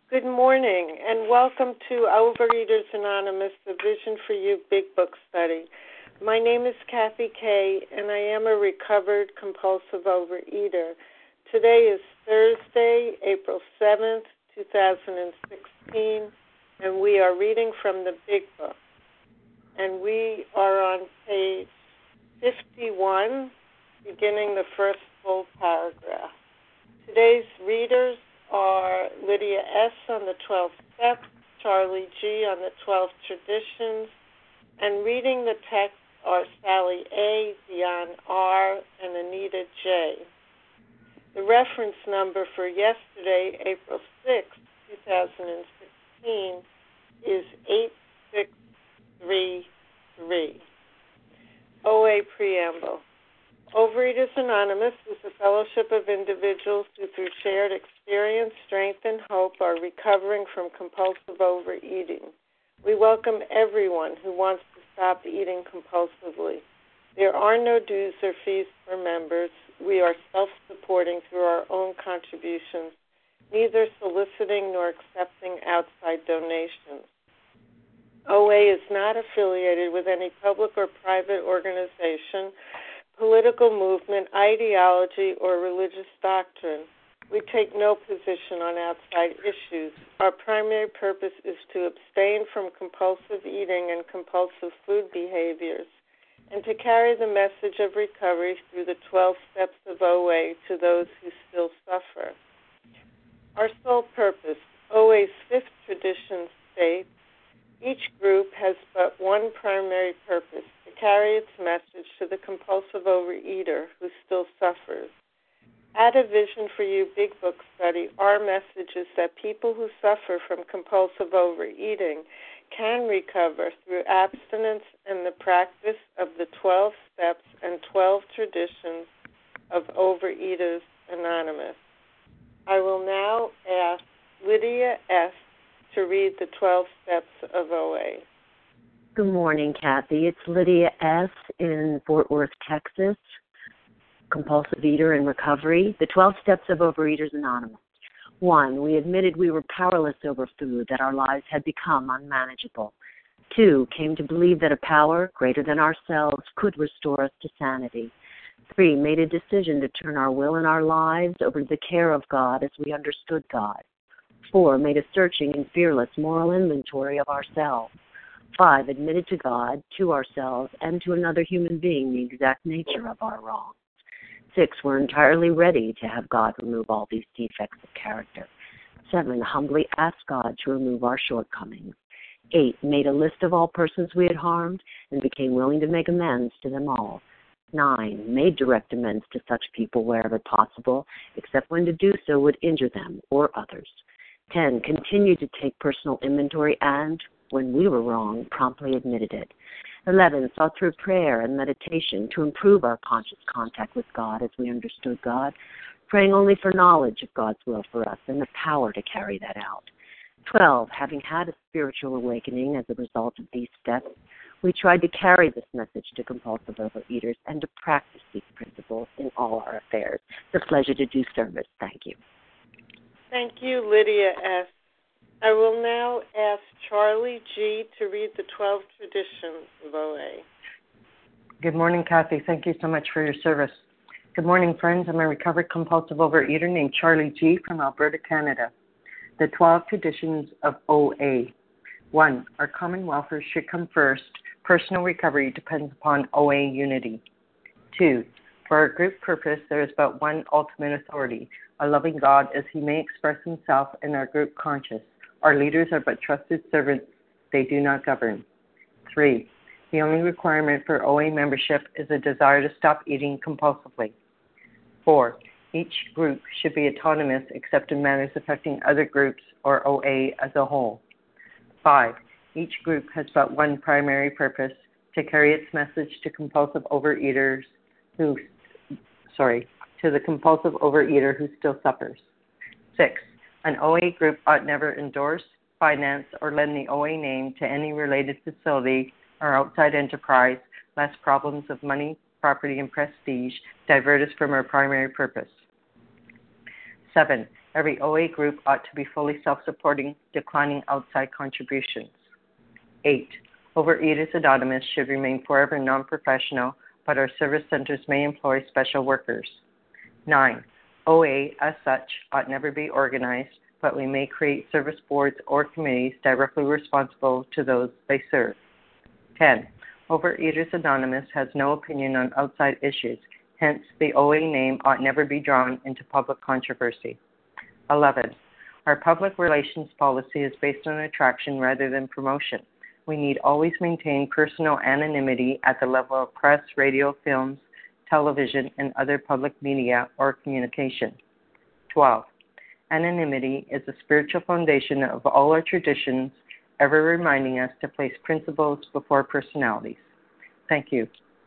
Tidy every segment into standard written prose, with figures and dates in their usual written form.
Good morning, and welcome to Overeaters Anonymous, the Vision for You Big Book Study. My name is Kathy Kay, and I am a recovered compulsive overeater. Today is Thursday, April 7th, 2016, and we are reading from the Big Book. And we are on page 51, beginning the first full paragraph. Today's readers are Lydia S. on the 12 Steps, Charlie G. on the 12 Traditions, and reading the text are Sally A., Dion R., and Anita J. The reference number for yesterday, April 6, 2016, is 8633. OA Preamble. Overeaters Anonymous is a fellowship of individuals who, through shared experience, strength, and hope, are recovering from compulsive overeating. We welcome everyone who wants to stop eating compulsively. There are no dues or fees for members. We are self-supporting through our own contributions, neither soliciting nor accepting outside donations. OA is not affiliated with any public or private organization, political movement, ideology, or religious doctrine. We take no position on outside issues. Our primary purpose is to abstain from compulsive eating and compulsive food behaviors, and to carry the message of recovery through the 12 steps of OA to those who still suffer. Our sole purpose, OA's fifth tradition, states, each group has but one primary purpose, to carry its message to the compulsive overeater who still suffers. At a Vision for You Big Book Study, our message is that people who suffer from compulsive overeating can recover through abstinence and the practice of the 12 steps and 12 traditions of Overeaters Anonymous. I will now ask Lydia S. to read the 12 steps of OA. Good morning, Kathy. It's Lydia S. in Fort Worth, Texas, compulsive eater in recovery. The 12 steps of Overeaters Anonymous. 1, we admitted we were powerless over food, that our lives had become unmanageable. 2, came to believe that a power greater than ourselves could restore us to sanity. 3, made a decision to turn our will and our lives over to the care of God as we understood God. 4, made a searching and fearless moral inventory of ourselves. 5, admitted to God, to ourselves, and to another human being the exact nature of our wrongs. 6, were entirely ready to have God remove all these defects of character. 7, humbly asked God to remove our shortcomings. 8, made a list of all persons we had harmed and became willing to make amends to them all. 9, made direct amends to such people wherever possible, except when to do so would injure them or others. 10, continued to take personal inventory and, when we were wrong, promptly admitted it. 11, sought through prayer and meditation to improve our conscious contact with God as we understood God, praying only for knowledge of God's will for us and the power to carry that out. 12, having had a spiritual awakening as a result of these steps, we tried to carry this message to compulsive overeaters and to practice these principles in all our affairs. It's a pleasure to do service. Thank you. Thank you, Lydia S. I will now ask Charlie G. to read the 12 traditions of OA. Good morning, Kathy. Thank you so much for your service. Good morning, friends. I'm a recovered compulsive overeater named Charlie G. from Alberta, Canada. The 12 traditions of OA. 1, our common welfare should come first. Personal recovery depends upon OA unity. 2, for our group purpose, there is but one ultimate authority, a loving God as he may express himself in our group conscious. Our leaders are but trusted servants. They do not govern. 3, the only requirement for OA membership is a desire to stop eating compulsively. 4, each group should be autonomous except in matters affecting other groups or OA as a whole. 5, each group has but one primary purpose, to carry its message to compulsive overeaters to the compulsive overeater who still suffers. 6, an OA group ought never endorse, finance, or lend the OA name to any related facility or outside enterprise, lest problems of money, property, and prestige divert us from our primary purpose. 7, Every OA group ought to be fully self-supporting, declining outside contributions. 8. Overeaters Anonymous should remain forever non-professional, but our service centers may employ special workers. 9. OA, as such, ought never be organized, but we may create service boards or committees directly responsible to those they serve. 10. Overeaters Anonymous has no opinion on outside issues, hence the OA name ought never be drawn into public controversy. 11. Our public relations policy is based on attraction rather than promotion. We need always maintain personal anonymity at the level of press, radio, films, television, and other public media or communication. 12. Anonymity is the spiritual foundation of all our traditions, ever reminding us to place principles before personalities. Thank you.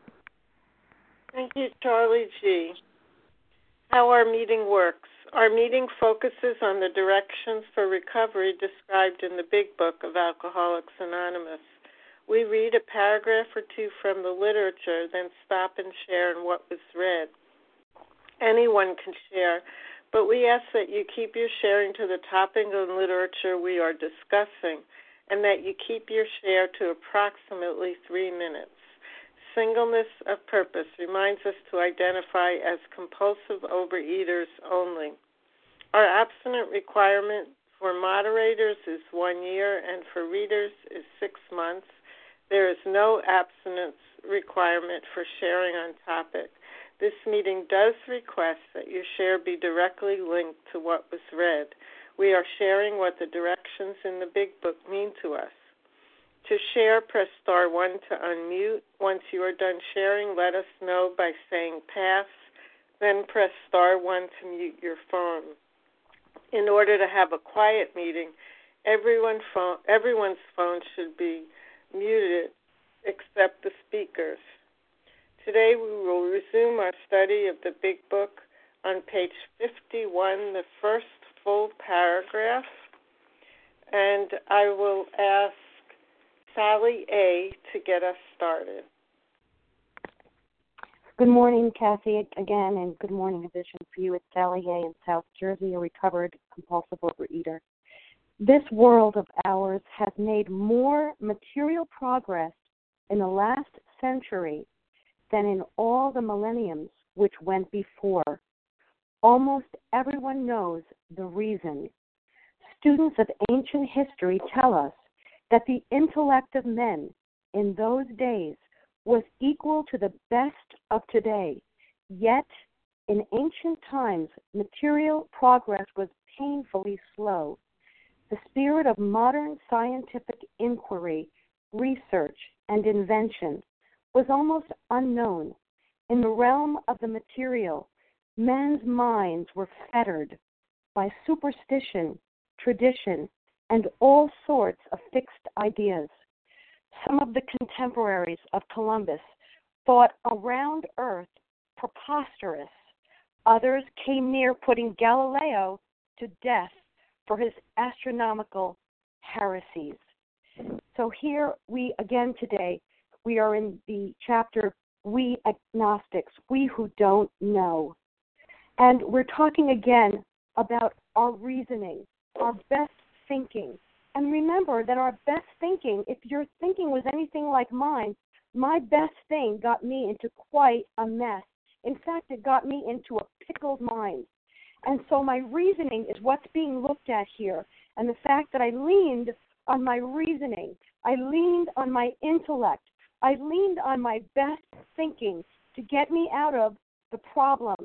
Thank you, Charlie G. How our meeting works. Our meeting focuses on the directions for recovery described in the Big Book of Alcoholics Anonymous. We read a paragraph or two from the literature, then stop and share in what was read. Anyone can share, but we ask that you keep your sharing to the topic of literature we are discussing, and that you keep your share to approximately 3 minutes. Singleness of purpose reminds us to identify as compulsive overeaters only. Our abstinent requirement for moderators is 1 year, and for readers is 6 months. There is no abstinence requirement for sharing on topic. This meeting does request that your share be directly linked to what was read. We are sharing what the directions in the Big Book mean to us. To share, press star 1 to unmute. Once you are done sharing, let us know by saying pass, then press star 1 to mute your phone. In order to have a quiet meeting, everyone's phone should be muted except the speakers. Today we will resume our study of the Big Book on page 51, the first full paragraph, and I will ask Sally A. to get us started. Good morning, Kathy, again, and good morning, Vision, for you. It's Sally A. in South Jersey, a recovered compulsive overeater. This world of ours has made more material progress in the last century than in all the millenniums which went before. Almost everyone knows the reason. Students of ancient history tell us that the intellect of men in those days was equal to the best of today. Yet, in ancient times, material progress was painfully slow. The spirit of modern scientific inquiry, research, and invention was almost unknown. In the realm of the material, men's minds were fettered by superstition, tradition, and all sorts of fixed ideas. Some of the contemporaries of Columbus thought a round earth preposterous. Others came near putting Galileo to death for his astronomical heresies. So here we again today, we are in the chapter, We Agnostics, We Who Don't Know. And we're talking again about our reasoning, our best thinking. And remember that our best thinking, if your thinking was anything like mine, my best thing got me into quite a mess. In fact, it got me into a pickled mind. And so my reasoning is what's being looked at here. And the fact that I leaned on my reasoning, I leaned on my intellect, I leaned on my best thinking to get me out of the problem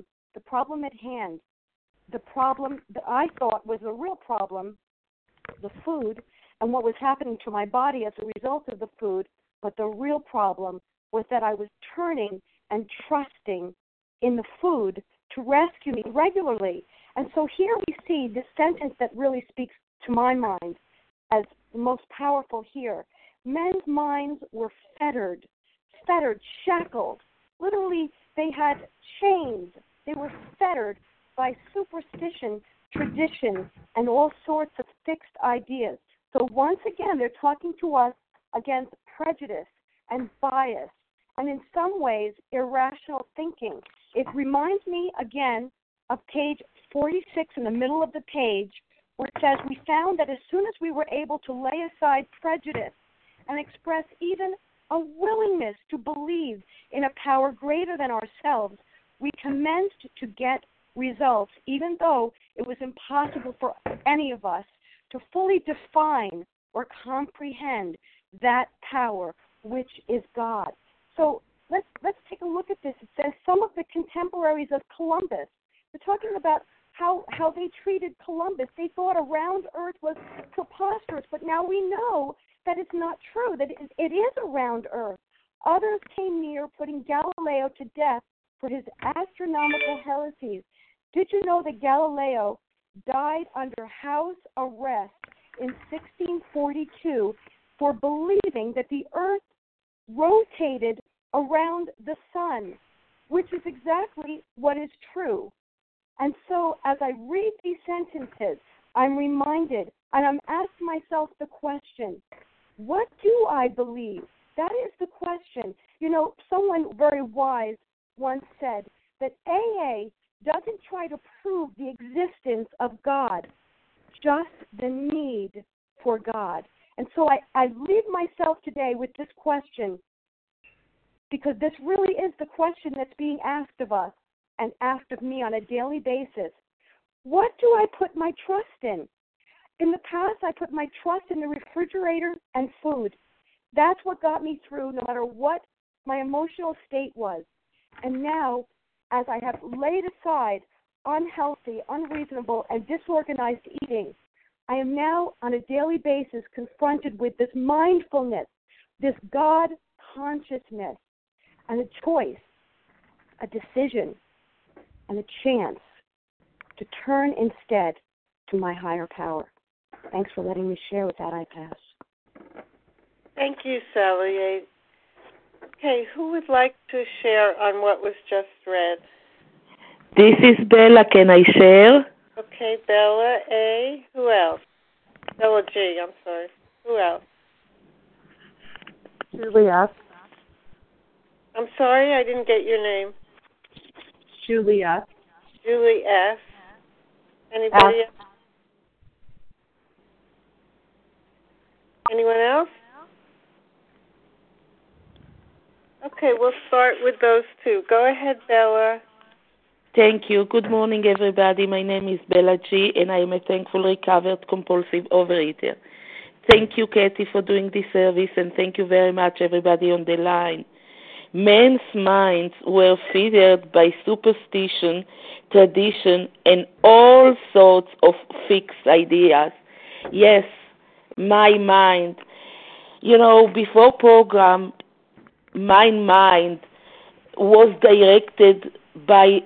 at hand, the problem that I thought was the real problem, the food, and what was happening to my body as a result of the food. But the real problem was that I was turning and trusting in the food to rescue me regularly. And so here we see this sentence that really speaks to my mind as the most powerful here. Men's minds were fettered, shackled. Literally, they had chains. They were fettered by superstition, tradition, and all sorts of fixed ideas. So once again, they're talking to us against prejudice and bias, and in some ways, irrational thinking. It reminds me, again, of page 46 in the middle of the page, where it says, we found that as soon as we were able to lay aside prejudice and express even a willingness to believe in a power greater than ourselves, we commenced to get results, even though it was impossible for any of us to fully define or comprehend that power, which is God. So let's take a look at this. It says some of the contemporaries of Columbus, they're talking about how they treated Columbus. They thought a round earth was preposterous, but now we know that it's not true, that it is a round earth. Others came near putting Galileo to death for his astronomical heresies. Did you know that Galileo died under house arrest in 1642 for believing that the earth rotated around the sun, which is exactly what is true? And so as I read these sentences, I'm reminded, and I'm asking myself the question, what do I believe? That is the question. You know, someone very wise once said that AA doesn't try to prove the existence of God, just the need for God. And so I leave myself today with this question, because this really is the question that's being asked of us and asked of me on a daily basis. What do I put my trust in? In the past, I put my trust in the refrigerator and food. That's what got me through no matter what my emotional state was. And now, as I have laid aside unhealthy, unreasonable, and disorganized eating, I am now on a daily basis confronted with this mindfulness, this God consciousness, and a choice, a decision, and a chance to turn instead to my higher power. Thanks for letting me share. With that, I pass. Thank you, Sally. Okay, who would like to share on what was just read? This is Bella. Can I share? Okay, Bella A. Who else? Bella G. I'm sorry. Who else? Julie F. I'm sorry, I didn't get your name. Julie F. Julie S. Anybody else? Anyone else? Okay, we'll start with those two. Go ahead, Bella. Thank you. Good morning, everybody. My name is Bella G., and I am a thankful recovered compulsive overeater. Thank you, Kathy, for doing this service, and thank you very much, everybody on the line. Men's minds were fettered by superstition, tradition, and all sorts of fixed ideas. Yes, my mind. You know, before program, my mind was directed by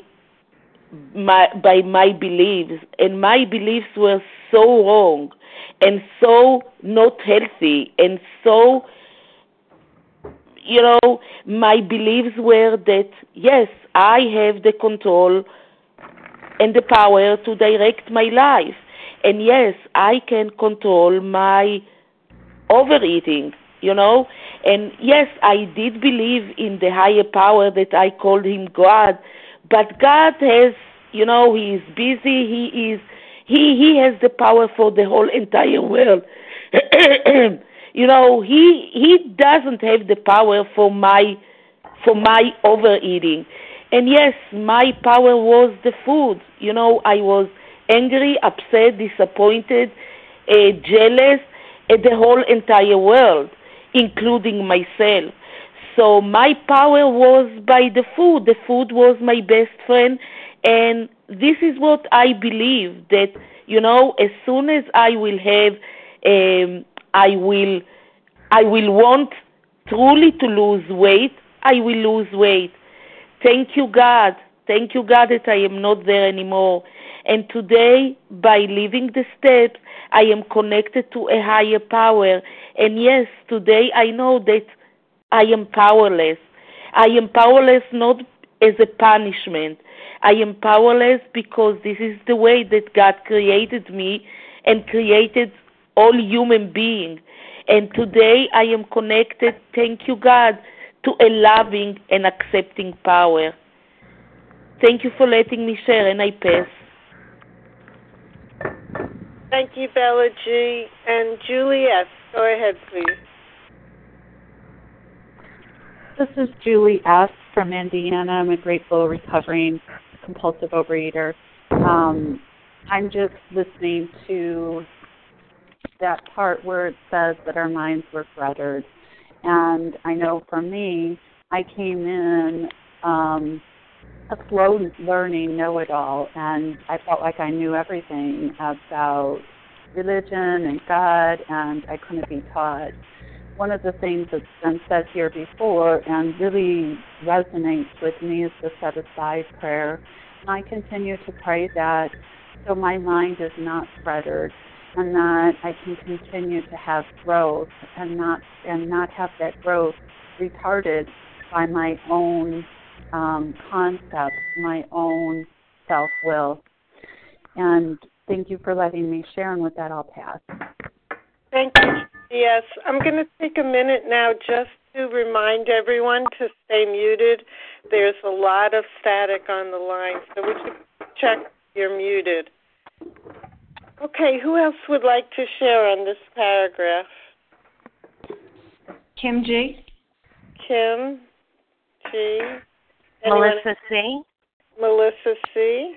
my beliefs, and my beliefs were so wrong and so not healthy, and so, you know, my beliefs were that, yes, I have the control and the power to direct my life, and yes, I can control my overeating, you know, and yes, I did believe in the higher power that I called him God, but God has, you know, he is busy, he has the power for the whole entire world. You know, he doesn't have the power for my overeating. And yes, my power was the food. You know, I was angry, upset, disappointed, jealous at the whole entire world, including myself. So my power was by the food. The food was my best friend, and this is what I believe, that, you know, as soon as I will have, I will want truly to lose weight, I will lose weight. Thank you, God. Thank you, God, that I am not there anymore. And today, by living the steps, I am connected to a higher power. And yes, today I know that I am powerless. I am powerless not as a punishment. I am powerless because this is the way that God created me and created all human beings. And today I am connected, thank you, God, to a loving and accepting power. Thank you for letting me share, and I pass. Thank you, Bella G. And Julie S., go ahead, please. This is Julie S. from Indiana. I'm a grateful, recovering, compulsive overeater. I'm just listening to that part where it says that our minds were fettered. And I know for me, I came in a slow learning know-it-all, and I felt like I knew everything about religion and God, and I couldn't be taught. One of the things that's been said here before and really resonates with me is the set-aside prayer. And I continue to pray that so my mind is not fettered, and that I can continue to have growth and not have that growth retarded by my own concepts, my own self-will. And thank you for letting me share, and with that I'll pass. Thank you. Yes, I'm going to take a minute now just to remind everyone to stay muted. There's a lot of static on the line, so we should check you're muted. Okay, who else would like to share on this paragraph? Kim G. Kim G. Anyone? Melissa C. Melissa C.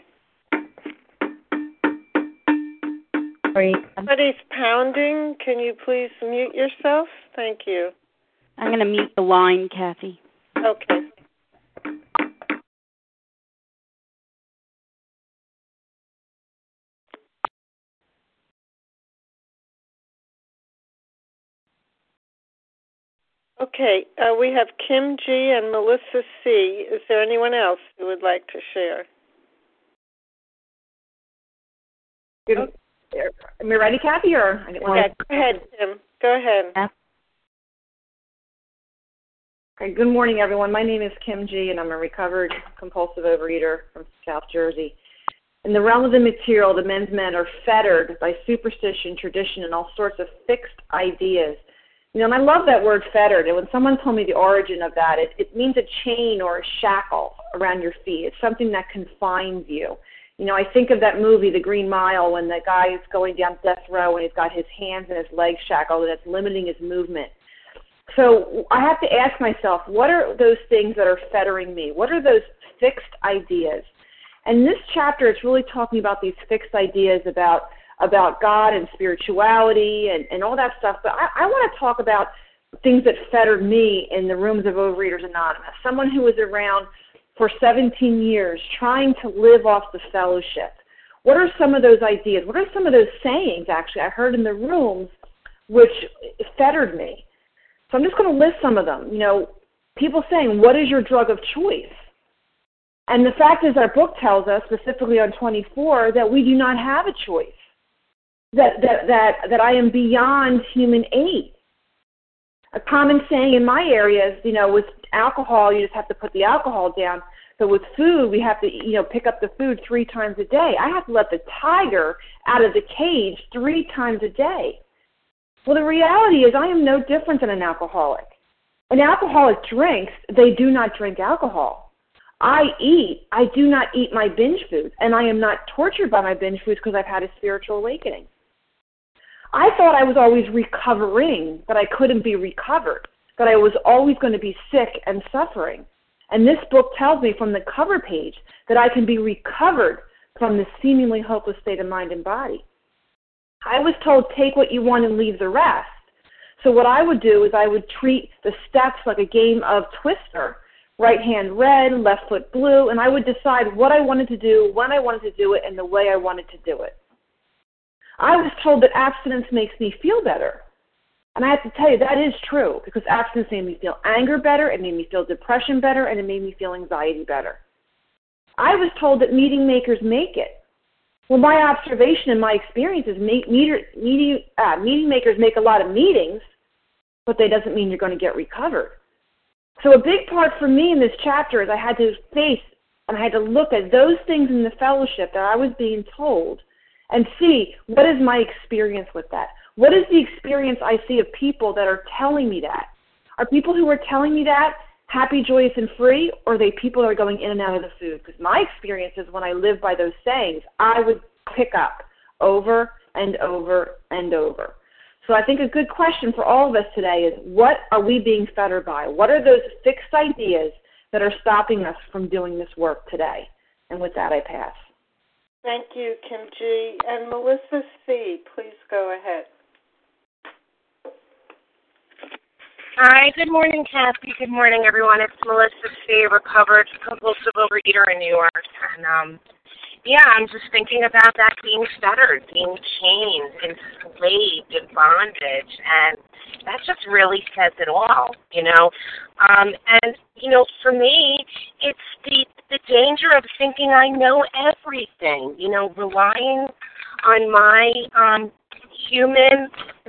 Somebody's pounding. Can you please mute yourself? Thank you. I'm going to mute the line, Kathy. Okay. Okay, we have Kim G. and Melissa C. Is there anyone else who would like to share? Good. Am I ready, Kathy? Or Go ahead, Kim. Go ahead. Yeah. Okay, good morning, everyone. My name is Kim G., and I'm a recovered compulsive overeater from South Jersey. In the realm of the material, the men's men are fettered by superstition, tradition, and all sorts of fixed ideas. You know, and I love that word fettered. And when someone told me the origin of that, it means a chain or a shackle around your feet. It's something that confines you. You know, I think of that movie, The Green Mile, when the guy is going down death row and he's got his hands and his legs shackled and it's limiting his movement. So I have to ask myself, what are those things that are fettering me? What are those fixed ideas? And this chapter, it's really talking about these fixed ideas about God and spirituality and all that stuff. But I want to talk about things that fettered me in the rooms of Overeaters Anonymous, someone who was around for 17 years trying to live off the fellowship. What are some of those ideas? What are some of those sayings, actually, I heard in the rooms which fettered me? So I'm just going to list some of them. You know, people saying, what is your drug of choice? And the fact is our book tells us, specifically on 24, that we do not have a choice, that I am beyond human aid. A common saying in my area is, you know, with alcohol, you just have to put the alcohol down. But with food, we have to, you know, pick up the food 3 times a day. I have to let the tiger out of the cage 3 times a day. Well, the reality is I am no different than an alcoholic. An alcoholic drinks, they do not drink alcohol. I do not eat my binge foods, and I am not tortured by my binge foods because I've had a spiritual awakening. I thought I was always recovering, that I couldn't be recovered, that I was always going to be sick and suffering. And this book tells me from the cover page that I can be recovered from this seemingly hopeless state of mind and body. I was told, take what you want and leave the rest. So what I would do is I would treat the steps like a game of Twister, right hand red, left foot blue, and I would decide what I wanted to do, when I wanted to do it, and the way I wanted to do it. I was told that abstinence makes me feel better. And I have to tell you, that is true, because abstinence made me feel anger better, it made me feel depression better, and it made me feel anxiety better. I was told that meeting makers make it. Well, my observation and my experience is meeting makers make a lot of meetings, but that doesn't mean you're going to get recovered. So a big part for me in this chapter is I had to face and I had to look at those things in the fellowship that I was being told and see, what is my experience with that? What is the experience I see of people that are telling me that? Are people who are telling me that happy, joyous, and free, or are they people that are going in and out of the food? Because my experience is when I live by those sayings, I would pick up over and over and over. So I think a good question for all of us today is, what are we being fettered by? What are those fixed ideas that are stopping us from doing this work today? And with that, I pass. Thank you, Kim G. And Melissa C., please go ahead. Hi, good morning, Kathy. Good morning, everyone. It's Melissa C., recovered compulsive overeater in New York. And, I'm just thinking about that being fettered, being chained, enslaved, in bondage. And that just really says it all, for me, it's the danger of thinking I know everything, relying on my human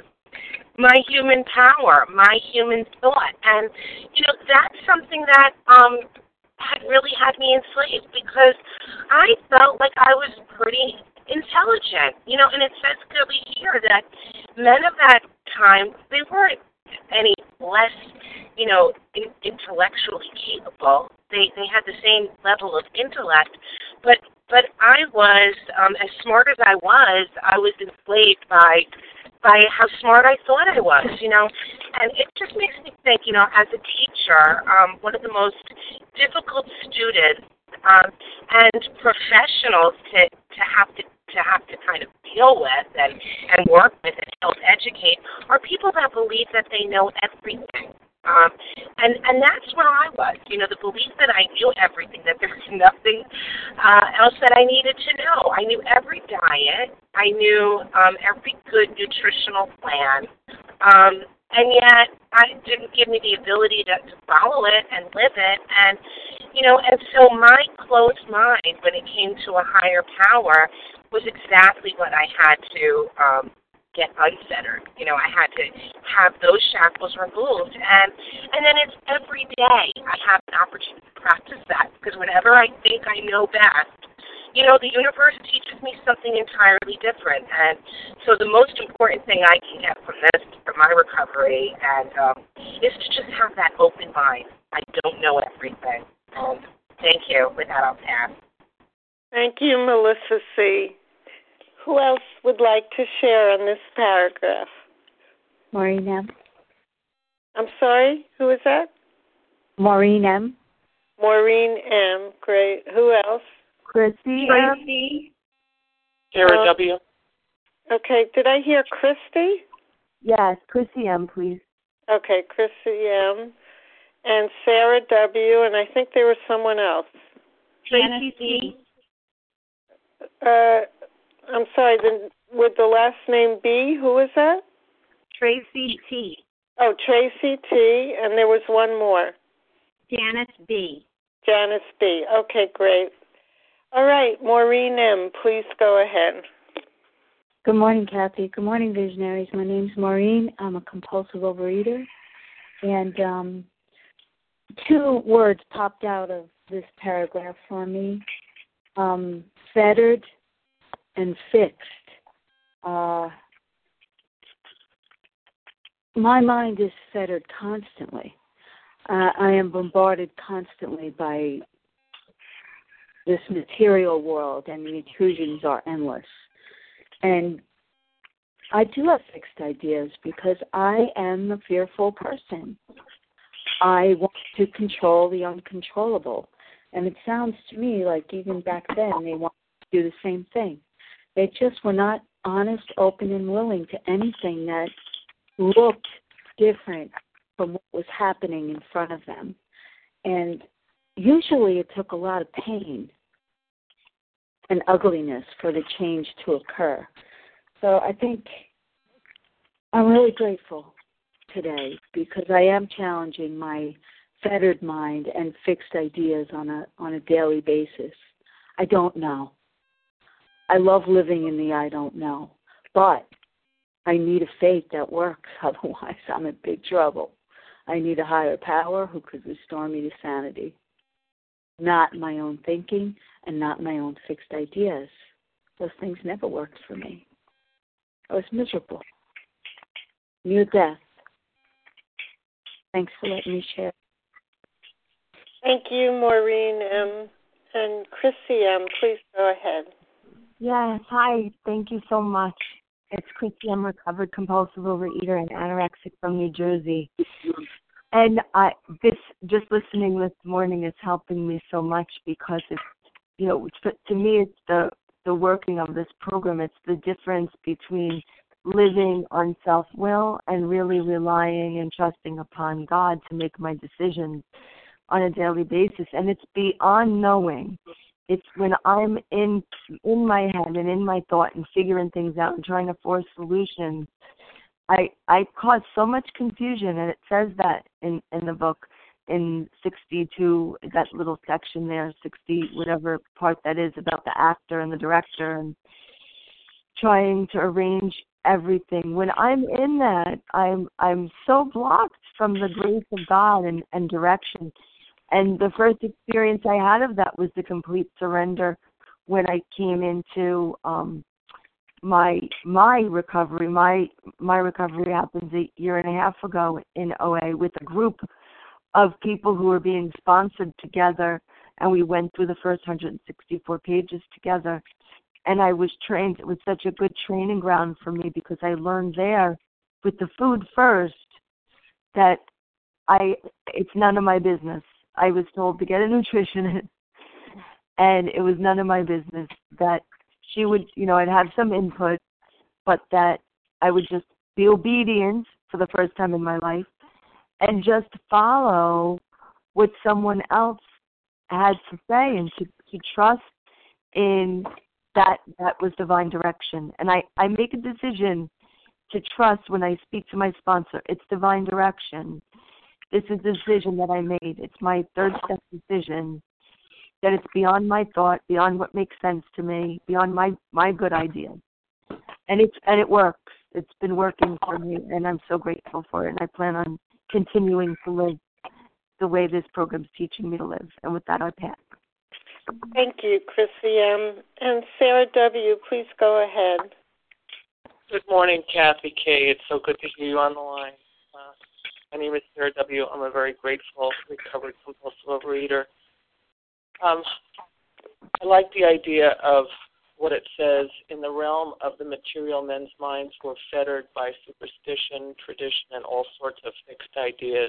power, my human thought. And, that's something that had really had me enslaved, because I felt like I was pretty intelligent, and it says clearly here that men of that time, they weren't any less, intellectually capable. They had the same level of intellect, but I was, as smart as I was enslaved by how smart I thought I was, and it just makes me think, as a teacher, one of the most difficult students and professionals to have to kind of deal with and work with and help educate are people that believe that they know everything. And that's where I was, the belief that I knew everything, that there was nothing else that I needed to know. I knew every diet. I knew every good nutritional plan. And yet I didn't give me the ability to follow it and live it. And, and so my closed mind when it came to a higher power was exactly what I had to get unfettered. I had to have those shackles removed. And then it's every day I have an opportunity to practice that, because whenever I think I know best, the universe teaches me something entirely different. And so the most important thing I can get from this, from my recovery, and is to just have that open mind. I don't know everything. Thank you. With that, I'll pass. Thank you, Melissa C. Who else would like to share on this paragraph? Maureen M. I'm sorry, who is that? Maureen M. Maureen M. Great. Who else? Christy. Sarah W. Okay, did I hear Christy? Yes, Christy M., please. Okay, Christy M. And Sarah W., and I think there was someone else. Tracy C. I'm sorry, with the last name B, who is that? Tracy T. Oh, Tracy T., and there was one more. Janice B. Janice B. Okay, great. All right, Maureen M., please go ahead. Good morning, Kathy. Good morning, visionaries. My name's Maureen. I'm a compulsive overeater. And two words popped out of this paragraph for me. Fettered and fixed. My mind is fettered constantly. I am bombarded constantly by this material world, and the intrusions are endless. And I do have fixed ideas because I am a fearful person. I want to control the uncontrollable. And it sounds to me like even back then they wanted to do the same thing. They just were not honest, open, and willing to anything that looked different from what was happening in front of them. And usually it took a lot of pain and ugliness for the change to occur. So I think I'm really grateful today because I am challenging my fettered mind and fixed ideas on a daily basis. I don't know. I love living in the I don't know. But I need a faith that works, otherwise I'm in big trouble. I need a higher power who could restore me to sanity. Not my own thinking and not my own fixed ideas. Those things never worked for me. I was miserable. Near death. Thanks for letting me share. Thank you, Maureen M. And Chrissy M., please go ahead. Yes, hi. Thank you so much. It's Chrissy. I'm recovered compulsive overeater and anorexic from New Jersey. And just listening this morning is helping me so much because it's, to me, it's the working of this program. It's the difference between living on self-will and really relying and trusting upon God to make my decisions on a daily basis. And it's beyond knowing. It's when I'm in my head and in my thought and figuring things out and trying to force solutions, I cause so much confusion, and it says that in the book in 62, that little section there, 60, whatever part that is, about the actor and the director and trying to arrange everything. When I'm in that, I'm so blocked from the grace of God and direction. And the first experience I had of that was the complete surrender when I came into my recovery. My recovery happened a year and a half ago in OA with a group of people who were being sponsored together, and we went through the first 164 pages together. And I was trained. It was such a good training ground for me because I learned there with the food first that it's none of my business. I was told to get a nutritionist, and it was none of my business that she would, I'd have some input, but that I would just be obedient for the first time in my life and just follow what someone else had to say and to trust in that was divine direction. And I make a decision to trust when I speak to my sponsor. It's divine direction. This is a decision that I made. It's my third step decision that it's beyond my thought, beyond what makes sense to me, beyond my good ideas. And it works. It's been working for me, and I'm so grateful for it. And I plan on continuing to live the way this program's teaching me to live. And with that, I pass. Thank you, Chrissy M. And Sarah W., please go ahead. Good morning, Kathy K. It's so good to hear you on the line. My name is Sarah W. I'm a very grateful, recovered compulsive overeater. I like the idea of what it says, in the realm of the material, men's minds were fettered by superstition, tradition, and all sorts of fixed ideas.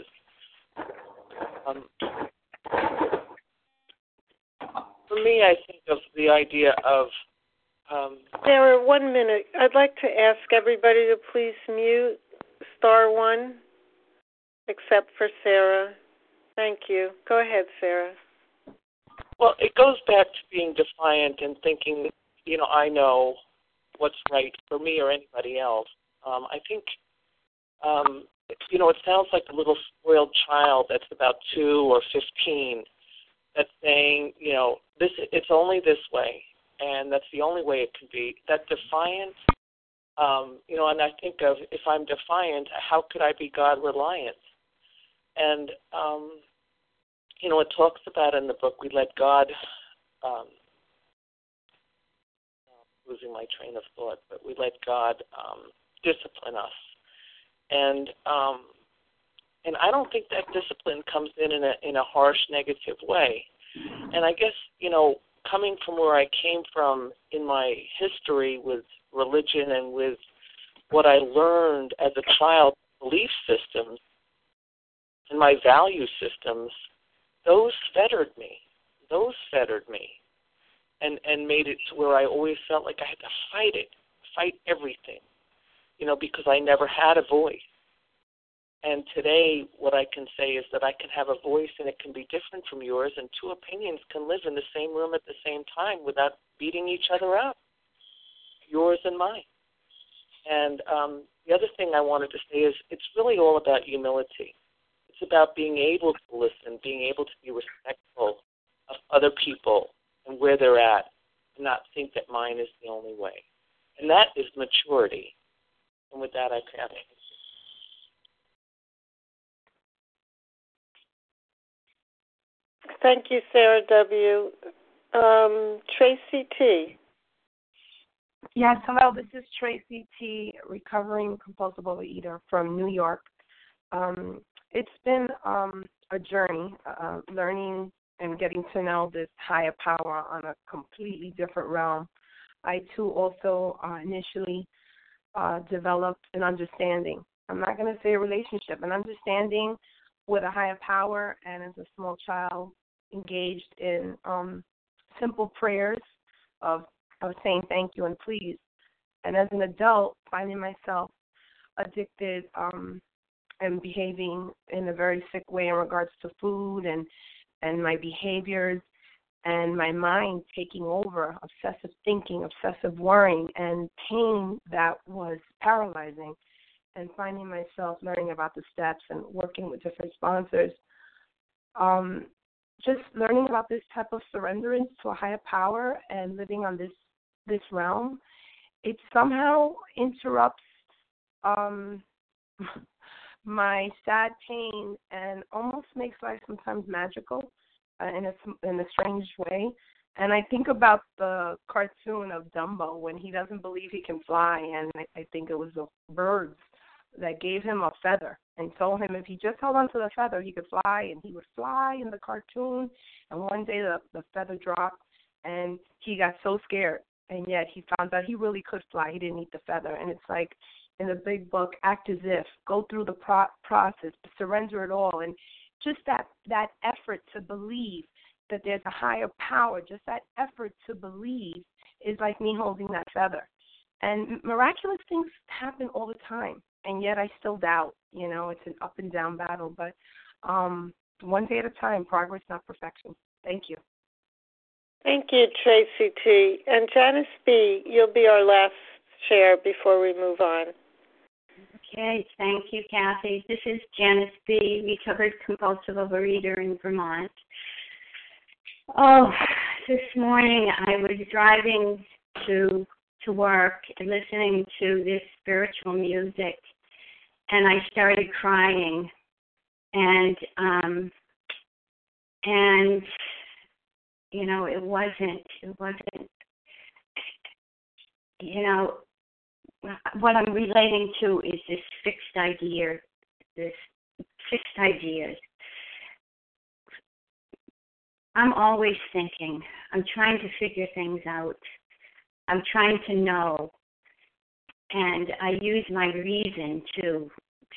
For me, I think of the idea of... Sarah, 1 minute. I'd like to ask everybody to please mute *1, except for Sarah. Thank you. Go ahead, Sarah. Well, it goes back to being defiant and thinking, I know what's right for me or anybody else. I think, it sounds like a little spoiled child that's about 2 or 15 that's saying, it's only this way, and that's the only way it can be. That defiance, and I think of, if I'm defiant, how could I be God-reliant? And, it talks about in the book, we let God, losing my train of thought, but we let God discipline us. And I don't think that discipline comes in a harsh, negative way. And I guess, coming from where I came from in my history with religion and with what I learned as a child, belief systems and my value systems, those fettered me. And made it to where I always felt like I had to fight everything, because I never had a voice. And today, what I can say is that I can have a voice and it can be different from yours, and two opinions can live in the same room at the same time without beating each other up, yours and mine. And the other thing I wanted to say is it's really all about humility. It's about being able to listen, being able to be respectful of other people and where they're at, and not think that mine is the only way. And that is maturity. And with that, I pass. Thank you, Sarah W. Tracy T. Yes, hello, this is Tracy T., recovering compulsive overeater from New York. It's been a journey, learning and getting to know this higher power on a completely different realm. I too also initially developed an understanding. I'm not going to say a relationship, an understanding with a higher power, and as a small child engaged in simple prayers of saying thank you and please. And as an adult, finding myself addicted and behaving in a very sick way in regards to food and my behaviors and my mind taking over, obsessive thinking, obsessive worrying, and pain that was paralyzing, and finding myself learning about the steps and working with different sponsors. Just learning about this type of surrenderance to a higher power and living on this realm, it somehow interrupts my sad pain and almost makes life sometimes magical in a strange way. And I think about the cartoon of Dumbo when he doesn't believe he can fly, and I think it was the birds that gave him a feather and told him if he just held on to the feather, he could fly, and he would fly in the cartoon. And one day the feather dropped, and he got so scared, and yet he found out he really could fly. He didn't need the feather. And it's like in the big book, act as if, go through the process, surrender it all, and just that effort to believe that there's a higher power, just that effort to believe is like me holding that feather. And miraculous things happen all the time, and yet I still doubt. You know, it's an up and down battle, but one day at a time, progress, not perfection. Thank you. Thank you, Tracy T. And Janice B., you'll be our last share before we move on. Okay, thank you, Kathy. This is Janice B., recovered compulsive overeater in Vermont. Oh, this morning I was driving to work and listening to this spiritual music, and I started crying, and you know, it wasn't, you know, what I'm relating to is this fixed ideas. I'm always thinking. I'm trying to figure things out. I'm trying to know. And I use my reason to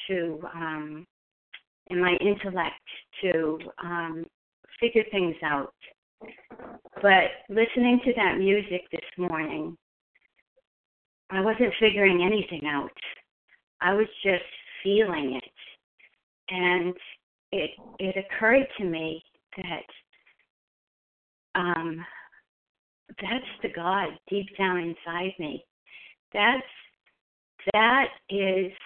and my intellect to figure things out. But listening to that music this morning, I wasn't figuring anything out. I was just feeling it. And it occurred to me that that's the God deep down inside me. That is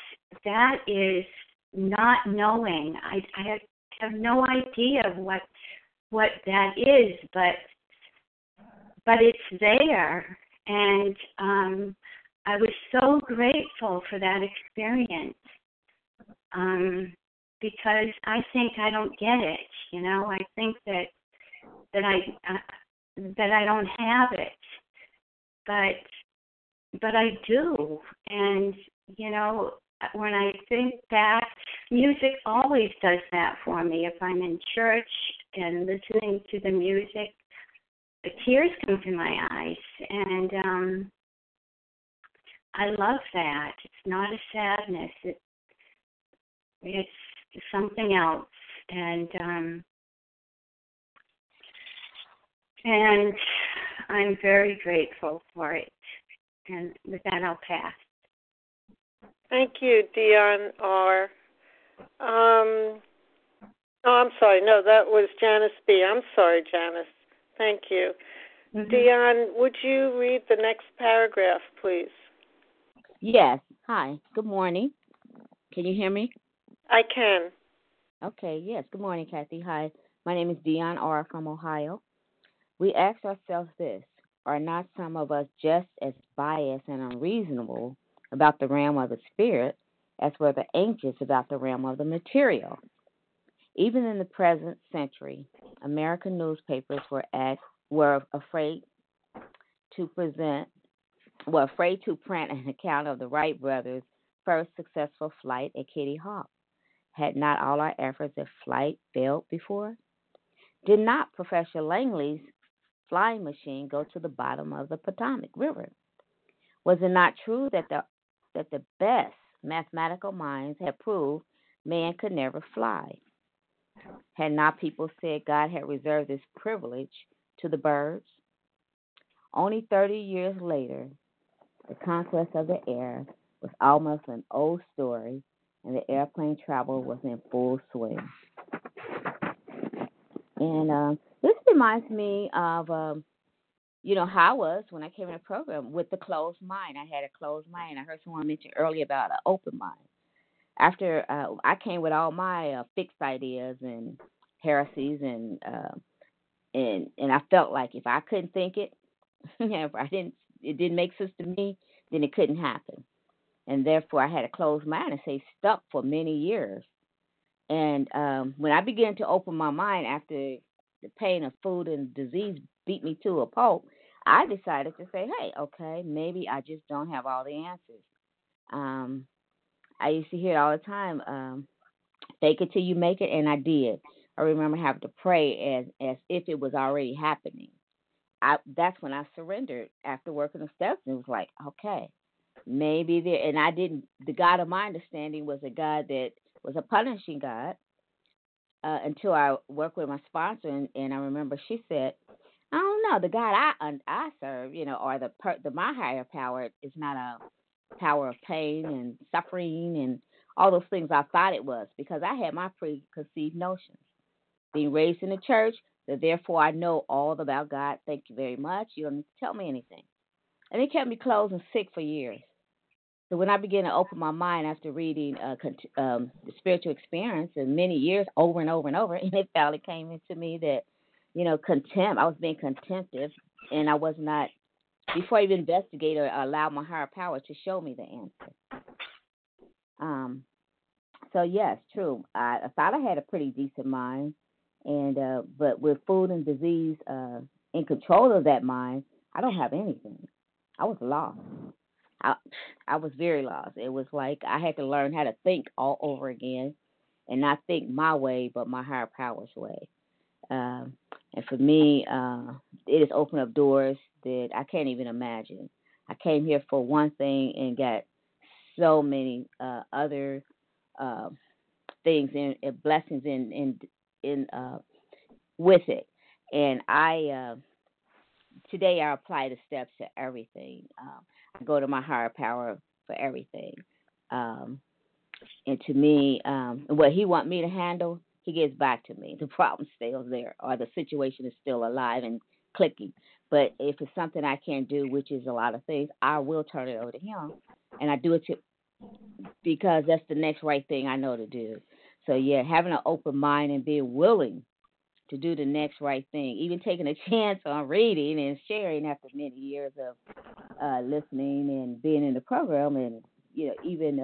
not knowing. I have no idea what that is, but it's there, and I was so grateful for that experience because I think I don't get it. You know, I think that I don't have it, but I do. And you know, when I think back, music always does that for me. If I'm in church and listening to the music, the tears come to my eyes, and I love that. It's not a sadness. It's something else, and I'm very grateful for it. And with that, I'll pass. Thank you, Dion R. Oh, I'm sorry. No, that was Janice B. I'm sorry, Janice. Thank you. Mm-hmm. Dion, would you read the next paragraph, please? Yes. Hi. Good morning. Can you hear me? I can. Okay. Yes. Good morning, Kathy. Hi. My name is Dion R. from Ohio. We ask ourselves this: are not some of us just as biased and unreasonable about the realm of the spirit as were the ancients about the realm of the material? Even in the present century, American newspapers were afraid to print an account of the Wright brothers' first successful flight at Kitty Hawk. Had not all our efforts at flight failed before? Did not Professor Langley's flying machine go to the bottom of the Potomac River? Was it not true that the best mathematical minds had proved man could never fly? Had not people said God had reserved this privilege to the birds? Only 30 years later, the conquest of the air was almost an old story, and the airplane travel was in full swing. And this reminds me of, how I was when I came in the program with the closed mind. I had a closed mind. I heard someone mention earlier about an open mind. After I came with all my fixed ideas and heresies, and I felt like if I couldn't think it, if it didn't make sense to me, then it couldn't happen. And therefore, I had a closed mind and stayed stuck for many years. And when I began to open my mind after the pain of food and disease beat me to a pulp, I decided to say, hey, okay, maybe I just don't have all the answers. I used to hear it all the time, fake it till you make it, and I did. I remember having to pray as if it was already happening. That's when I surrendered after working the steps, and it was like, okay, maybe there. And I didn't. The God of my understanding was a God that was a punishing God until I worked with my sponsor, and I remember she said, I don't know, the God I serve, or my higher power is not a power of pain and suffering and all those things I thought it was, because I had my preconceived notions. Being raised in the church, that therefore I know all about God. Thank you very much. You don't need to tell me anything. And it kept me closed and sick for years. So when I began to open my mind after reading the spiritual experience and many years over and over and over, and it finally came into me that, contempt, I was being contemptive, and I was not, before I even investigated or allowed my higher power to show me the answer. So yes, true. I thought I had a pretty decent mind, and but with food and disease in control of that mind, I don't have anything. I was lost. I was very lost. It was like I had to learn how to think all over again, and not think my way, but my higher power's way. And for me, it has opened up doors that I can't even imagine. I came here for one thing and got so many other things and blessings in with it. And today I apply the steps to everything. I go to my higher power for everything. And to me, what he wants me to handle, he gives back to me. The problem stays there, or the situation is still alive and clicking. But if it's something I can't do, which is a lot of things, I will turn it over to him. And I do it because that's the next right thing I know to do. So, yeah, having an open mind and being willing to do the next right thing, even taking a chance on reading and sharing after many years of listening and being in the program, and even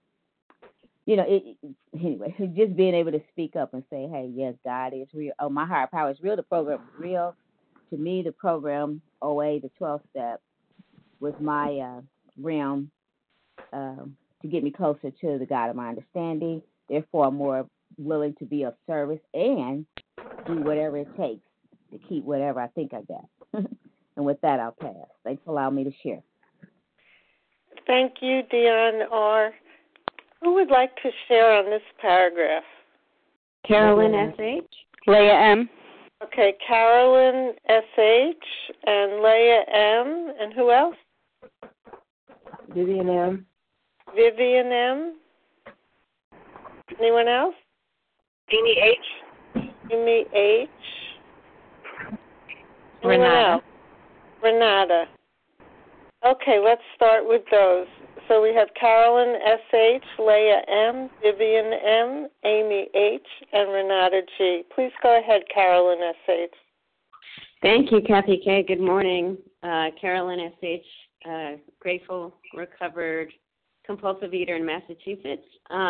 anyway, just being able to speak up and say, hey, yes, God is real. Oh, my higher power is real. The program is real. To me, the program, OA, the 12 step, was my realm to get me closer to the God of my understanding. Therefore, I'm more willing to be of service and do whatever it takes to keep whatever I think I got. And with that, I'll pass. Thanks for allowing me to share. Thank you, Dion R. Who would like to share on this paragraph? Carolyn S.H. Leah M. Okay, Carolyn S.H. and Leah M. And who else? Vivian M. Vivian M. Anyone else? Jeannie H. Amy H. Anyone Renata. else? Renata. Okay, let's start with those. So we have Carolyn S.H., Leah M., Vivian M., Amy H., and Renata G. Please go ahead, Carolyn S.H. Thank you, Kathy K. Good morning. Carolyn S.H., grateful, recovered, compulsive eater in Massachusetts.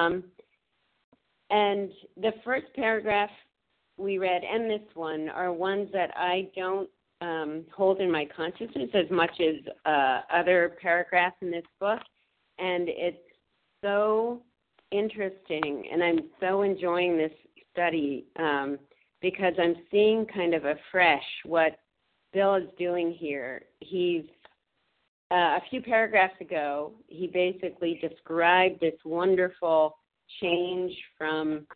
And the first paragraph we read and this one are ones that I don't hold in my consciousness as much as other paragraphs in this book. And it's so interesting, and I'm so enjoying this study because I'm seeing kind of afresh what Bill is doing here. He's a few paragraphs ago, he basically described this wonderful change from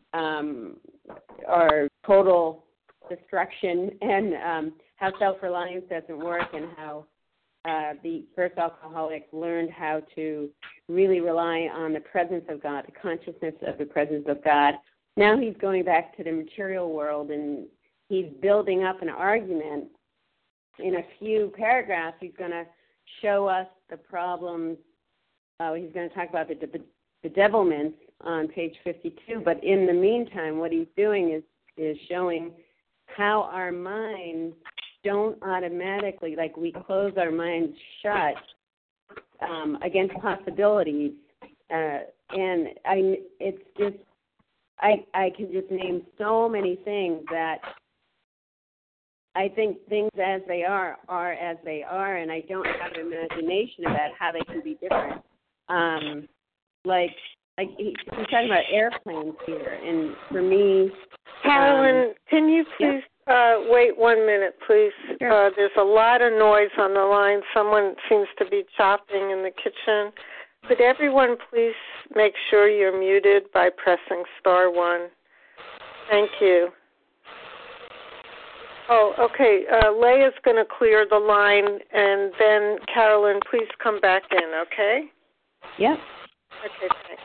our total destruction and how self-reliance doesn't work, and how the first alcoholics learned how to really rely on the presence of God, the consciousness of the presence of God. Now he's going back to the material world, and he's building up an argument. In a few paragraphs, he's going to show us the problems. He's going to talk about the bedevilments on page 52. But in the meantime, what he's doing is showing how our minds don't automatically, like we close our minds shut against possibilities. And I can just name so many things that I think things as they are as they are, and I don't have an imagination about how they can be different. Like he's talking about airplanes here, and for me, Carolyn, can you please wait 1 minute, please? Sure. There's a lot of noise on the line. Someone seems to be chopping in the kitchen. Could everyone please make sure you're muted by pressing *1? Thank you. Oh, okay. Leia's going to clear the line, and then Carolyn, please come back in, okay? Yep. Okay, thanks.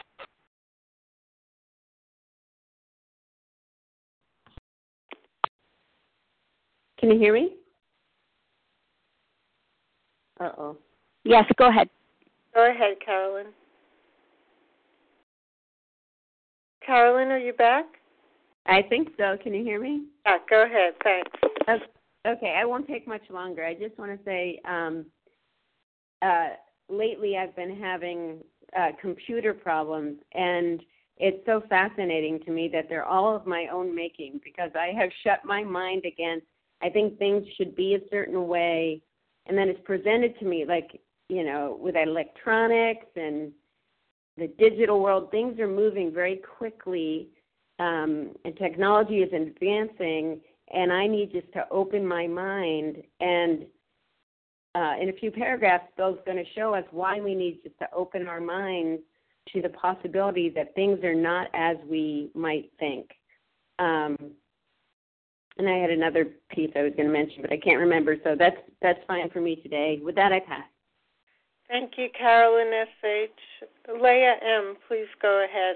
Can you hear me? Uh-oh. Yes, go ahead. Go ahead, Carolyn. Carolyn, are you back? I think so. Can you hear me? Yeah, go ahead. Thanks. Okay, I won't take much longer. I just want to say lately I've been having computer problems, and it's so fascinating to me that they're all of my own making, because I have shut my mind against, I think things should be a certain way, and then it's presented to me like, you know, with electronics and the digital world, things are moving very quickly, and technology is advancing, and I need just to open my mind. And in a few paragraphs, Bill's going to show us why we need just to open our minds to the possibility that things are not as we might think. And I had another piece I was going to mention, but I can't remember, so that's fine for me today. With that, I pass. Thank you, Carolyn S.H. Leia M., please go ahead.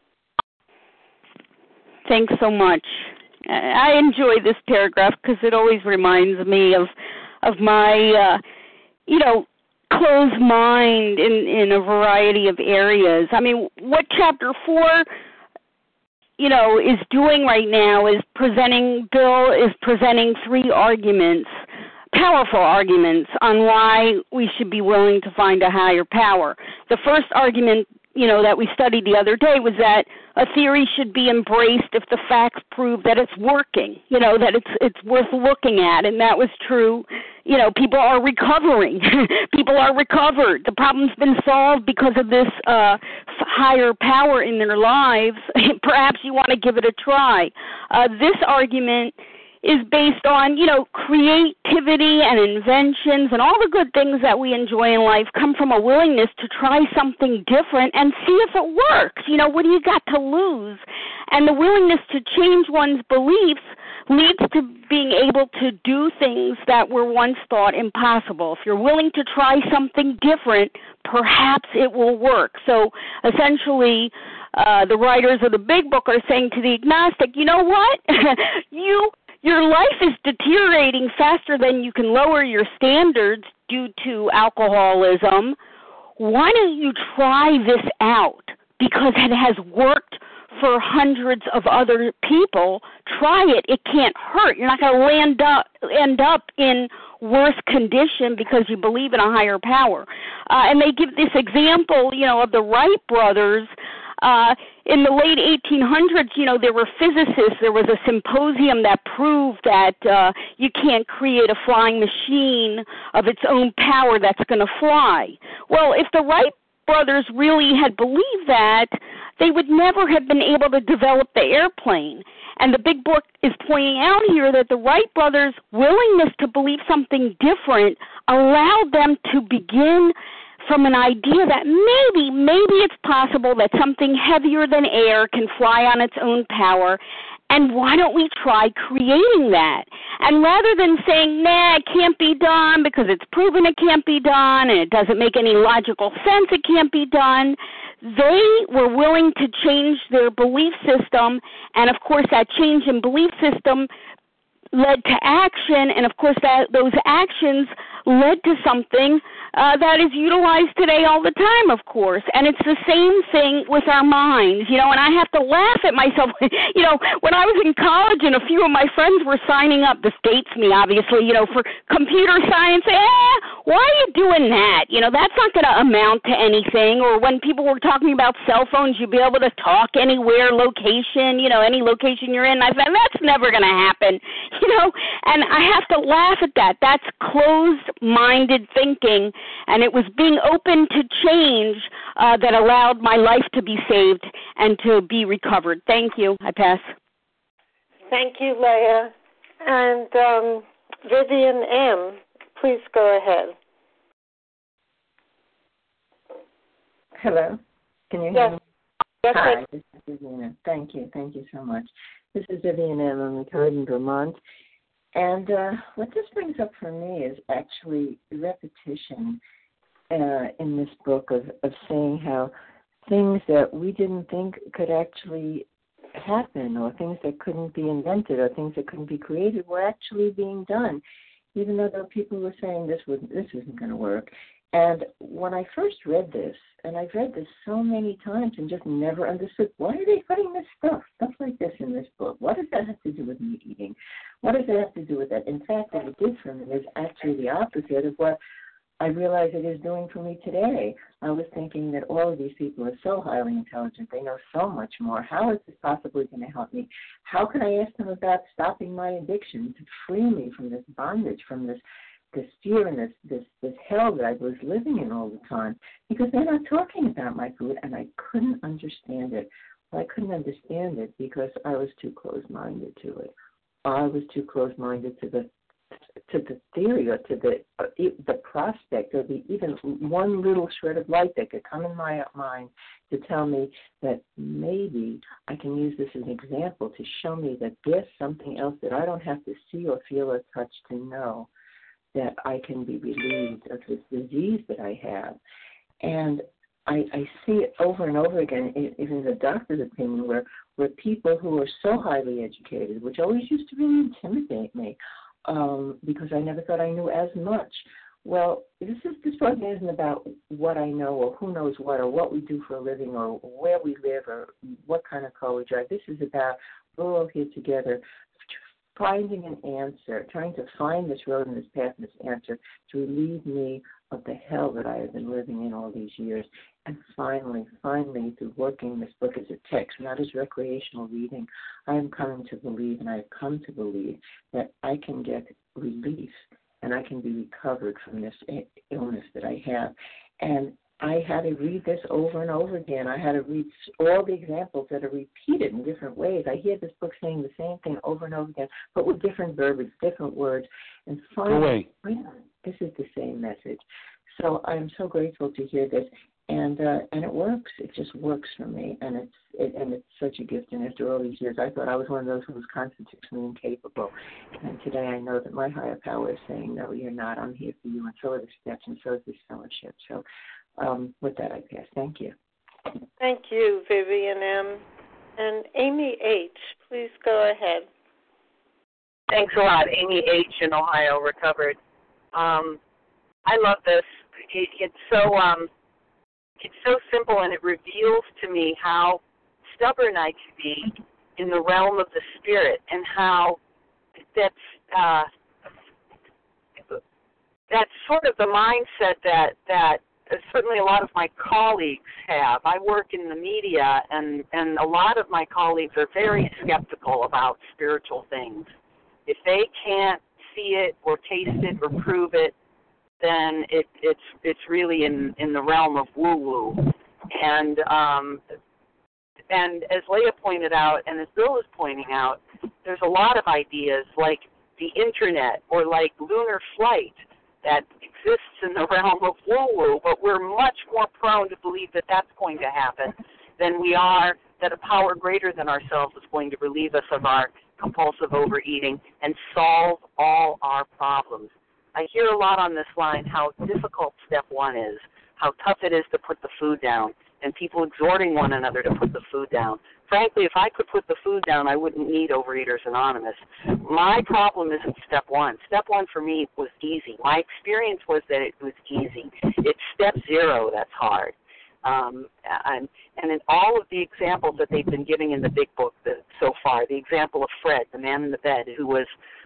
Thanks so much. I enjoy this paragraph because it always reminds me of my, closed mind in a variety of areas. I mean, what Chapter 4, is doing right now is Bill is presenting 3 arguments, powerful arguments, on why we should be willing to find a higher power. The first argument, that we studied the other day was that a theory should be embraced if the facts prove that it's working, that it's worth looking at, and that was true. People are recovering. People are recovered. The problem's been solved because of this higher power in their lives. Perhaps you want to give it a try. This argument is based on, creativity and inventions, and all the good things that we enjoy in life come from a willingness to try something different and see if it works. What do you got to lose? And the willingness to change one's beliefs leads to being able to do things that were once thought impossible. If you're willing to try something different, perhaps it will work. So essentially, the writers of the big book are saying to the agnostic, you know what? Your life is deteriorating faster than you can lower your standards due to alcoholism. Why don't you try this out? Because it has worked for hundreds of other people. Try it. It can't hurt. You're not going to end up in worse condition because you believe in a higher power. And they give this example, of the Wright brothers. In the late 1800s, there were physicists. There was a symposium that proved that you can't create a flying machine of its own power that's going to fly. Well, if the Wright brothers really had believed that, they would never have been able to develop the airplane. And the big book is pointing out here that the Wright brothers' willingness to believe something different allowed them to begin from an idea that maybe it's possible that something heavier than air can fly on its own power, and why don't we try creating that? And rather than saying, nah, it can't be done because it's proven it can't be done and it doesn't make any logical sense it can't be done, they were willing to change their belief system, and of course that change in belief system led to action, and of course those actions led to something that is utilized today all the time, of course. And it's the same thing with our minds, and I have to laugh at myself. When I was in college and a few of my friends were signing up, this dates me obviously, for computer science, why are you doing that? That's not going to amount to anything. Or when people were talking about cell phones, you'd be able to talk anywhere, location, any location you're in. I thought, that's never going to happen, and I have to laugh at that. That's closed-minded thinking. And it was being open to change that allowed my life to be saved and to be recovered. Thank you. I pass. Thank you, Leah. And Vivian M., please go ahead. Hello. Can you hear me? Yes. Hi, this is Vivian. Thank you. Thank you so much. This is Vivian M. I'm recovered in Vermont. And what this brings up for me is actually repetition in this book of saying how things that we didn't think could actually happen, or things that couldn't be invented, or things that couldn't be created were actually being done, even though there were people who were saying this isn't going to work. And when I first read this, and I've read this so many times and just never understood, why are they putting this stuff like this in this book? What does that have to do with meat eating? What does that have to do with that? In fact, what it did for me is actually the opposite of what I realize it is doing for me today. I was thinking that all of these people are so highly intelligent. They know so much more. How is this possibly going to help me? How can I ask them about stopping my addiction, to free me from this bondage, from this fear and this hell that I was living in all the time? Because they're not talking about my food, and I couldn't understand it. Well, I couldn't understand it because I was too close-minded to it. I was too close-minded to the theory, or to the prospect, or the even one little shred of light that could come in my mind to tell me that maybe I can use this as an example to show me that there's something else that I don't have to see or feel or touch to know that I can be relieved of this disease that I have. And I see it over and over again, even in the doctor's opinion, where people who are so highly educated, which always used to really intimidate me, because I never thought I knew as much. Well, this program isn't about what I know, or who knows what, or what we do for a living, or where we live, or what kind of car we drive. This is about, we're all here together, finding an answer, trying to find this road and this path and this answer to relieve me of the hell that I have been living in all these years. And finally, through working this book as a text, not as recreational reading, I am coming to believe, and I have come to believe, that I can get relief and I can be recovered from this illness that I have. And I had to read this over and over again. I had to read all the examples that are repeated in different ways. I hear this book saying the same thing over and over again, but with different verbiage, different words. And finally, this is the same message. So I'm so grateful to hear this. And it works. It just works for me, and it's such a gift. And after all these years, I thought I was one of those who was constitutionally incapable. And today I know that my higher power is saying, no, you're not. I'm here for you, and so are the steps, and so is this fellowship. So with that, I pass. Thank you. Thank you, Vivian M. And Amy H., please go ahead. Thanks a lot. Amy H. in Ohio, recovered. I love this. It's so simple, and it reveals to me how stubborn I can be in the realm of the spirit, and how that's sort of the mindset that certainly a lot of my colleagues have. I work in the media, and a lot of my colleagues are very skeptical about spiritual things. If they can't see it or taste it or prove it, then it's really in the realm of woo-woo. And And as Leah pointed out, and as Bill is pointing out, there's a lot of ideas like the internet or like lunar flight that exists in the realm of woo-woo, but we're much more prone to believe that that's going to happen than we are that a power greater than ourselves is going to relieve us of our compulsive overeating and solve all our problems. I hear a lot on this line how difficult step one is, how tough it is to put the food down, and people exhorting one another to put the food down. Frankly, if I could put the food down, I wouldn't need Overeaters Anonymous. My problem isn't step one. Step one for me was easy. My experience was that it was easy. It's step zero that's hard. And in all of the examples that they've been giving in the big book so far, the example of Fred, the man in the bed, who was,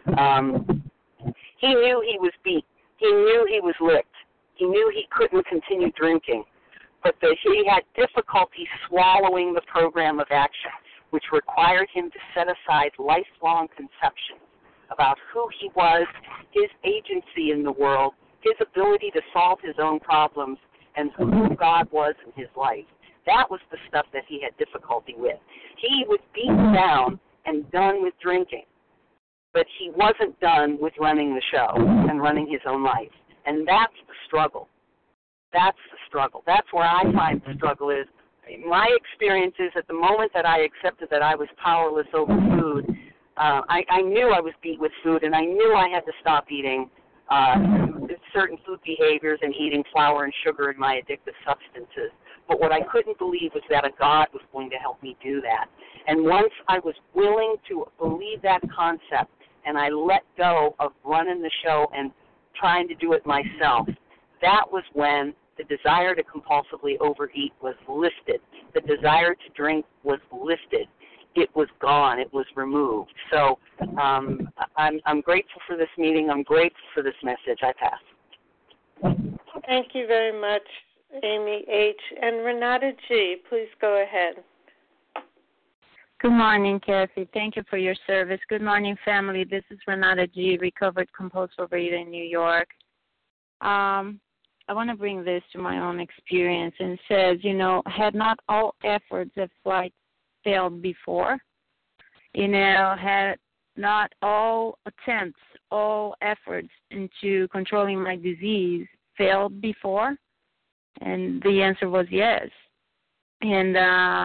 he knew he was beat. He knew he was licked. He knew he couldn't continue drinking, but that he had difficulty swallowing the program of action, which required him to set aside lifelong conceptions about who he was, his agency in the world, his ability to solve his own problems, and who God was in his life. That was the stuff that he had difficulty with. He was beaten down and done with drinking, but he wasn't done with running the show and running his own life. And that's the struggle. That's the struggle. That's where I find the struggle is. My experience is at the moment that I accepted that I was powerless over food, I knew I was beat with food, and I knew I had to stop eating certain food behaviors and eating flour and sugar and my addictive substances. But what I couldn't believe was that a God was going to help me do that. And once I was willing to believe that concept and I let go of running the show and trying to do it myself, that was when the desire to compulsively overeat was lifted. The desire to drink was lifted. It was gone. It was removed. So I'm grateful for this meeting. I'm grateful for this message. I pass. Thank you very much, Amy H. And Renata G., please go ahead. Good morning, Kathy. Thank you for your service. Good morning, family. This is Renata G., recovered compulsive overeater in New York. I want to bring this to my own experience. And it says, had not all efforts of flight failed before, had not all attempts, all efforts into controlling my disease failed before? And the answer was yes. And,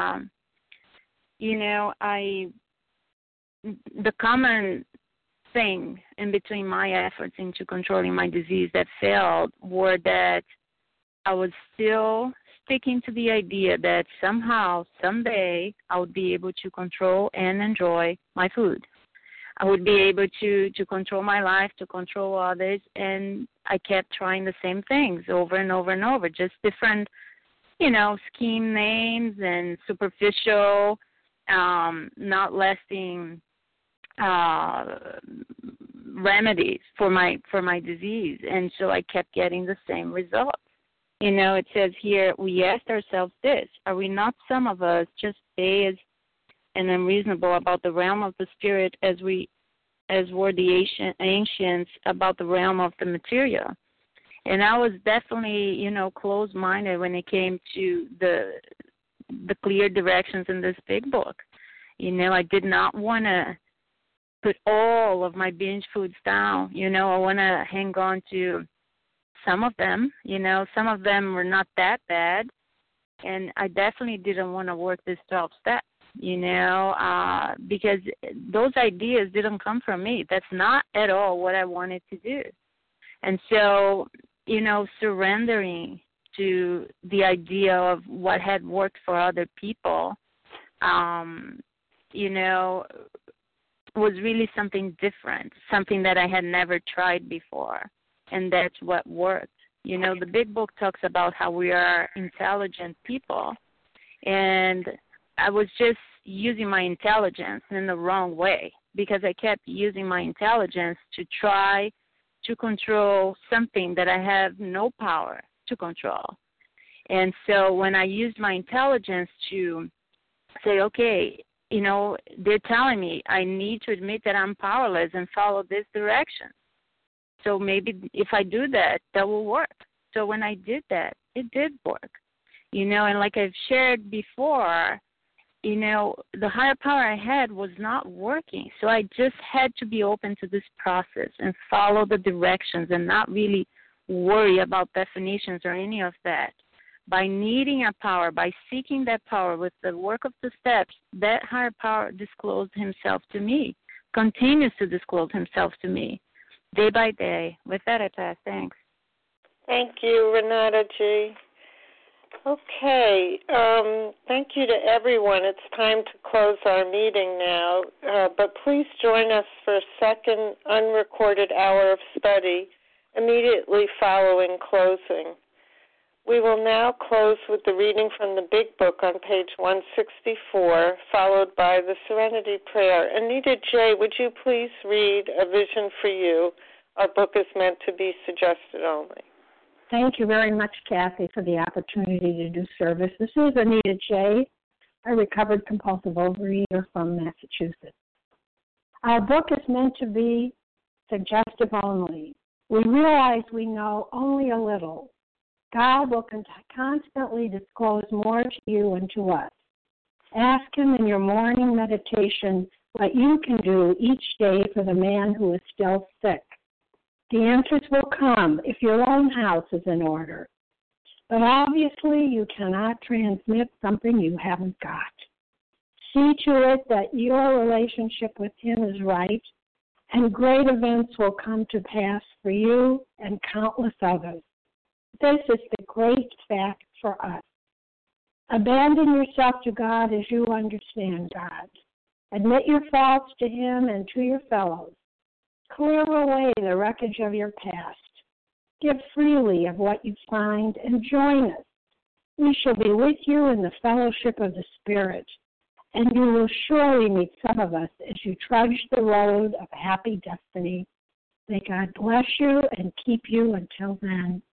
the common thing in between my efforts into controlling my disease that failed were that I was still sticking to the idea that somehow, someday, I would be able to control and enjoy my food. I would be able to control my life, to control others, and I kept trying the same things over and over and over, just different, scheme names and superficial, not lasting remedies for my disease, and so I kept getting the same results. It says here, we asked ourselves this: are we not some of us just dazed and unreasonable about the realm of the spirit as were the ancients about the realm of the material? And I was definitely, closed-minded when it came to the clear directions in this big book. I did not want to put all of my binge foods down. I want to hang on to some of them. Some of them were not that bad, and I definitely didn't want to work this 12 steps, because those ideas didn't come from me. That's not at all what I wanted to do. And so, surrendering to the idea of what had worked for other people, was really something different, something that I had never tried before, and that's what worked. The big book talks about how we are intelligent people, and I was just using my intelligence in the wrong way because I kept using my intelligence to try to control something that I have no power to control. And so when I used my intelligence to say, okay, they're telling me I need to admit that I'm powerless and follow this direction. So maybe if I do that, that will work. So when I did that, it did work. And like I've shared before, the higher power I had was not working. So I just had to be open to this process and follow the directions and not really worry about definitions or any of that. By needing a power, by seeking that power with the work of the steps, that higher power disclosed himself to me, continues to disclose himself to me day by day. With that, I pass. Thanks. Thank you, Renata G. Okay, thank you to everyone. It's time to close our meeting now, but please join us for a second unrecorded hour of study immediately following closing. We will now close with the reading from the Big Book on page 164, followed by the Serenity Prayer. Anita J., would you please read A Vision for You? Our book is meant to be suggested only. Thank you very much, Kathy, for the opportunity to do service. This is Anita J., a recovered compulsive overeater from Massachusetts. Our book is meant to be suggestive only. We realize we know only a little. God will constantly disclose more to you and to us. Ask Him in your morning meditation what you can do each day for the man who is still sick. The answers will come if your own house is in order. But obviously you cannot transmit something you haven't got. See to it that your relationship with Him is right, and great events will come to pass for you and countless others. This is the great fact for us. Abandon yourself to God as you understand God. Admit your faults to Him and to your fellows. Clear away the wreckage of your past. Give freely of what you find and join us. We shall be with you in the fellowship of the Spirit, and you will surely meet some of us as you trudge the road of happy destiny. May God bless you and keep you until then.